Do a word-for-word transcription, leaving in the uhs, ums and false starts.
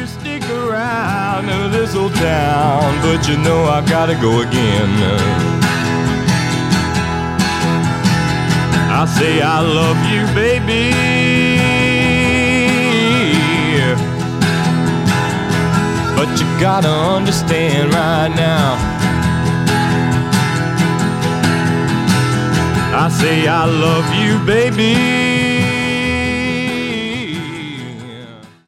to stick around in this old town, but you know I gotta go again. I say I love you, baby, but you gotta understand right now. I say I love you, baby,